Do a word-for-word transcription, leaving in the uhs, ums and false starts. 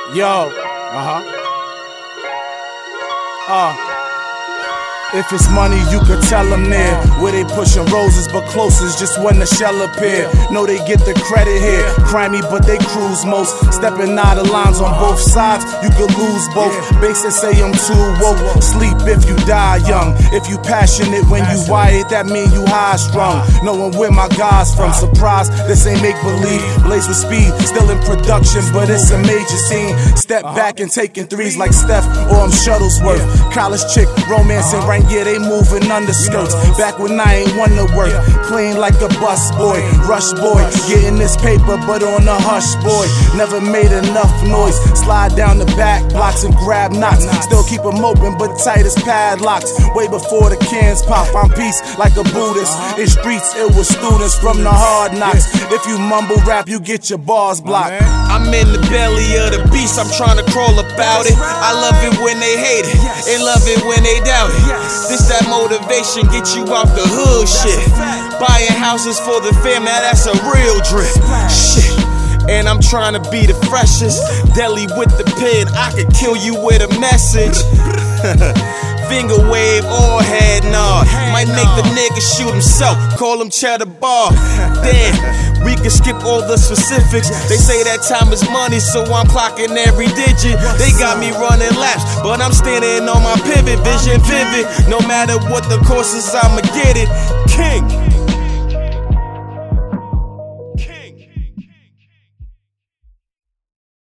Yo, uh-huh. Uh. If it's money, you could tell them near. Where they pushing roses, but closest just when the shell appear. Know they get the credit here. Crimey, but they cruise most. Stepping out of lines on both sides, you could lose both. Bases say I'm too woke. Sleep if you die young. If you passionate when you wired, that mean you high strung. Knowing where my guys from. Surprised, this ain't make believe. Blaze with speed, still in production, but it's a major scene. Step back and taking threes like Steph, or I'm Shuttlesworth. College chick, romancing right. Yeah, they moving underskirts. Back when I ain't want to work, clean like a bus boy, rush boy, getting this paper but on a hush boy. Never made enough noise. Slide down the back blocks and grab knots. Still keep them open but tight as padlocks. Way before the cans pop, I'm peace like a Buddhist. In streets it was students from the hard knocks. If you mumble rap, you get your bars blocked. I'm in the belly of the beast, I'm trying to crawl about it. I love it when they hate it, and love it when they doubt it. This that motivation, get you out the hood shit. Buying houses for the fam, now that's a real drip. Shit. And I'm trying to be the freshest. Deli with the pen, I could kill you with a message. Finger wave or head nod. Might make the nigga shoot himself, call him Cheddar Bar. Damn, we can skip all the specifics. They say that time is money, so I'm clocking every digit. They got me running laps, but I'm standing on my pivot. Vision vivid, no matter what the course is, I'ma get it. King.